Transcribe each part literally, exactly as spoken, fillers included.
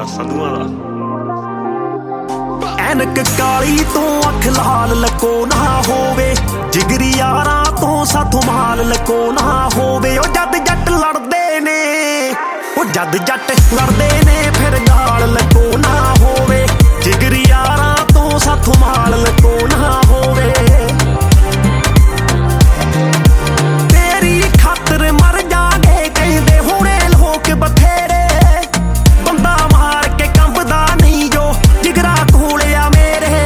ਆ ਸੰਧੂਆਂ ਦਾ। ਐਨਕ ਕਾਲੀ ਤੋਂ ਅੱਖ ਲਾਲ ਲਕੋ ਨਾ ਹੋਵੇ, ਜਿਗਰੀ ਯਾਰਾਂ ਤੋਂ ਸਾਥੋਂ ਮਾਲ ਲਕੋ ਨਾ ਹੋਵੇ। ਉਹ ਜਦ ਜੱਟ ਲੜਦੇ ਨੇ, ਉਹ ਜਦ ਜੱਟ ਲੜਦੇ ਨੇ ਫਿਰ ਗਾਲ ਲਕੋ ਨਾ ਹੋਵੇ, ਜਿਗਰੀ ਯਾਰਾਂ ਤੋਂ ਸਾਥੋਂ ਮਾਲ ਲਕੋ ਨਾ ਹੋਵੇ। ਤੇਰੀ ਖਾਤਰ ਮਰ ਜਾਗੇ ਕਹਿੰਦੇ ਹੁਣੇ ਲੋਕ ਬਥੇਰੇ, ਬੰਦਾ ਮਾਰ ਕੇ ਕੰਬਦਾ ਨਹੀਂ ਜੋ ਜਿਗਰਾ ਕੋਲਿਆ ਮੇਰੇ।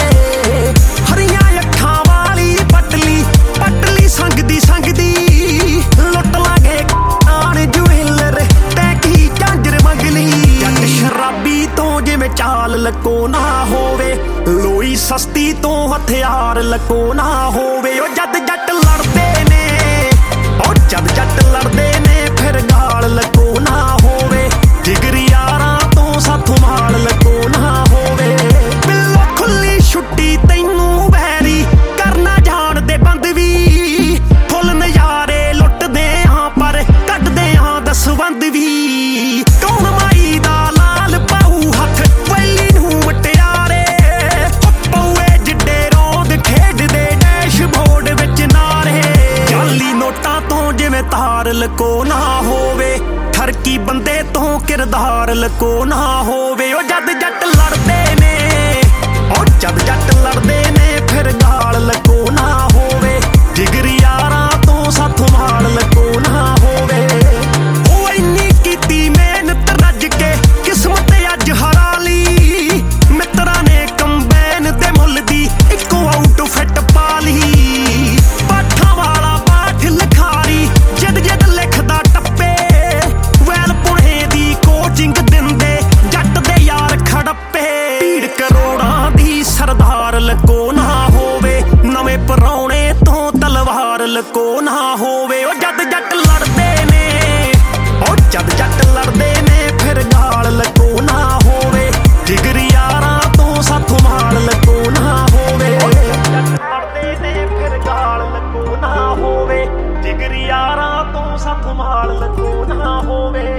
ਹਰੀਆਂ ਅੱਖਾਂ ਵਾਲੀ ਪਟਲੀ ਪਟਲੀ ਸੰਗਦੀ ਸੰਗਦੀ, ਲੁੱਟ ਲਾਂਗੇ ਆਣ ਜੁਇਲਰ ਤੇ ਕੀ ਝਾਂਜਰ ਮੰਗਲੀ। ਜੱਟ ਸ਼ਰਾਬੀ ਤੋਂ ਜਿਵੇਂ ਚਾਲ ਲਕੋ ਨਾ ਹੋਵੇ, ਲੋਈ ਸਸਤੀ ਤੋਂ ਹਥਿਆਰ ਲਕੋ ਨਾ ਹੋਵੇ। ਉਹ ਜਦ ਜੱਟ ਲੜਦੇ ਨੇ, ਉਹ ਜਦ ਜੱਟ ਲੜਦੇ ਨੇ ਫਿਰ ਗਾਲ ਲਕੋ ਨਾ ਹੋਵੇ, ਜਿਗਰੀ ਯਾਰਾਂ ਤੋਂ ਸਾਥੋਂ ਮਾਲ ਲਕੋ ਨਾ ਹੋਵੇ। ਬਿੱਲੋ ਖੁੱਲੀ ਛੁੱਟੀ ਤੈਨੂੰ ਵੈਰੀ ਕਰਨਾ ਜਾਣਦੇ ਬੰਦ ਵੀ, ਫੁੱਲ ਨਜ਼ਾਰੇ ਲੁੱਟਦੇ ਹਾਂ ਪਰ ਕੱਢਦੇ ਹਾਂ ਦਸਵੰਧ ਵੀ। ਕੌਣ ਮਾਈ ਦਾ ਲਾਲ ਪਾਊ ਹੱਥ ਵੈਲੀ ਨੂੰ ਮਟਿਆਰੇ, ਪਊਏ ਜਿੱਡੇ ਰੋਂਦ ਖੇਡਦੇ ਡੈਸ਼ਬੋਰਡ ਵਿੱਚ ਨਾਰੇ। ਜਾਲੀ ਨੋਟਾਂ ਤੋਂ ਜਿਵੇਂ ਤਾਰ ਲਕੋ ਨਾ ਹੋਵੇ, ਠਰਕੀ ਬੰਦੇ ਤੋਂ ਕਿਰਦਾਰ ਲਕੋ ਨਾ ਹੋਵੇ। ਉਹ ਜਦ ਜੱਟ ਲੜਦੇ ਨੇ, ਉਹ ਜਦ ਜੱਟ ਲੜਦੇ ਨੇ ਫਿਰ ਗਾਲ ਲਕੋ ਨਾ ਹੋਵੇ, ਜਿਗਰੀ ਯਾਰਾਂ ਤੋਂ ਸਾਥੋਂ ਮਾਲ ਲਕੋ ਨਾ ਹੋਵੇ। ਉਹ ਇੰਨੀ ਕੀਤੀ ਮਿਹਨਤ ਰੱਜ ਕੇ ਕਿਸਮਤ ਅੱਜ ਹਰਾ ਲਈ, ਮਿੱਤਰਾਂ ਨੇ ਕੰਬਾਈਨ ਦੇ ਮੁੱਲ ਦੀ ਇੱਕੋ ਆਊਟਫਿੱਟ ਪਾ ਲਈ। ਪਾਠਾਂ ਵਾਲਾ ਪਾਠ ਲਿਖਾਰੀ ਜਿੱਦ ਜਿੱਦ ਲਿਖਦਾ ਟੱਪੇ, ਵੈਲ ਪੁਣੇ ਦੀ ਕੋਚਿੰਗ ਦਿੰਦੇ ਜੱਟ ਦੇ ਯਾਰ ਖੜੱਪੇ। ਭੀੜ ਕਰੋੜਾਂ ਦੀ ਸਰਦਾਰ ਲਕੋ ਨਾ ਹੋਵੇ, ਨਵੇਂ ਪਰਾਉਣੇ ਤੋਂ ਤਲਵਾਰ ਲਕੋ ਨਾ ਹੋਵੇ। ਉਹ ਜਦ ਜੱਟ ਲੜਦੇ ਨੇ, ਉਹ ਜਦ ਜੱਟ ਲੜਦੇ ਨੇ ਫਿਰ ਗਾਲ ਲਕੋ ਨਾ ਹੋਵੇ, ਜਿਗਰੀ ਯਾਰਾਂ ਤੋਂ ਸਾਥੋਂ ਮਾਲ ਲਕੋ ਨਾ ਹੋਵੇ। ਜੱਟ ਲੜਦੇ ਨੇ ਫਿਰ ਗਾਲ ਲਕੋ ਨਾ ਹੋਵੇ, ਜਿਗਰੀ ਯਾਰਾਂ ਤੋਂ ਸਾਥੋਂ ਮਾਲ ਲਕੋ ਨਾ ਹੋਵੇ।